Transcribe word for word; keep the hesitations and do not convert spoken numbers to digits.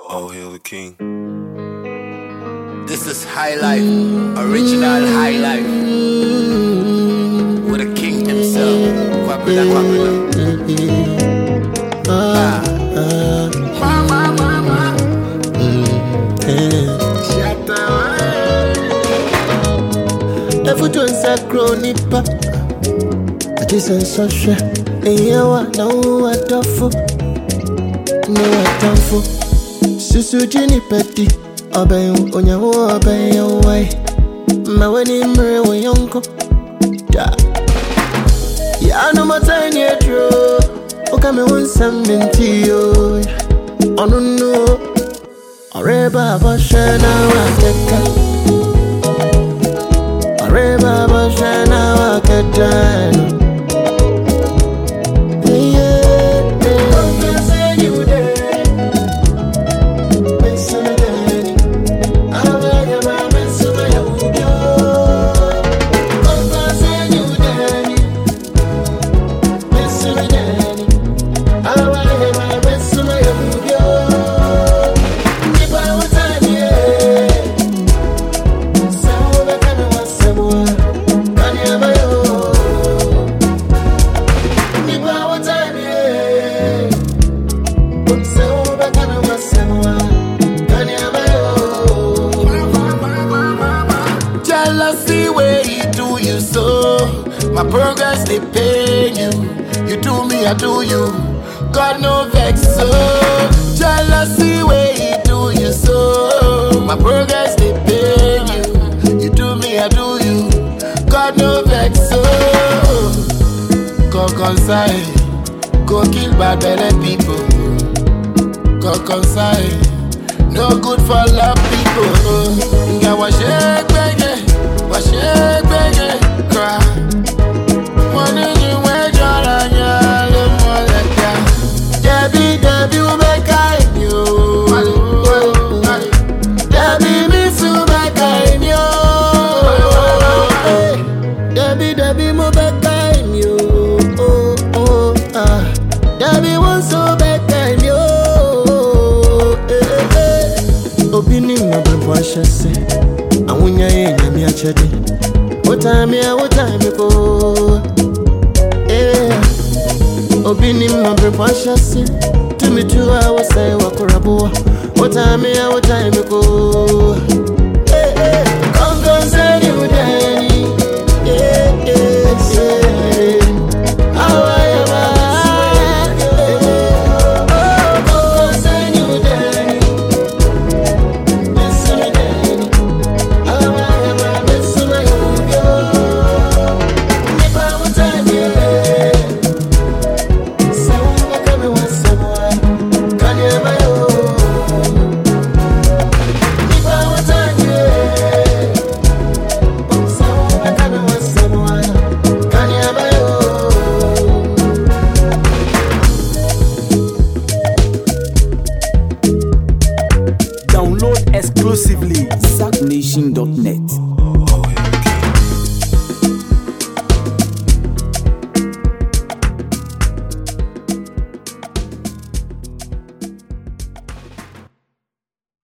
Oh, hail the king. This is High Life, original High Life, with the king himself. Kwabena, kwabena. Ah. Mama, mama. Everyone is cronipa. I just am so sure. And you are no what for. No what for. Susu Jenny Petty. Obey on your obey your way. My wedding mirror when uncle. Yeah, no more time yet, true. Oh, come on, something to you. Oh, no, no. Oreba, Bashana, Wakeka. Oreba, Bashana, Waketa. Jealousy way he do you so. My progress they pay you. You do me, I do you. God no vex so. Jealousy way he do you so. My progress they pay you. You do me, I do you. God no vex so. Go consign, go kill bad bad people. Go consign, no good for love people. Nga wa shake baby, wa shake baby, cry. One in you way jara nya le moleka. Debbie Debbie we make I you. Debbie me su make I you. Debbie Debbie mo make I you. Oh oh ah. Debbie want so make I you. Obini mabwe shase awunya ye nyame achede what time ya what time go eh obini mabwe shase to me two hours say wakorabo what time ya what time go eh eh congo say you daddy eh eh eh how I am. Download exclusively Zack Nation dot net.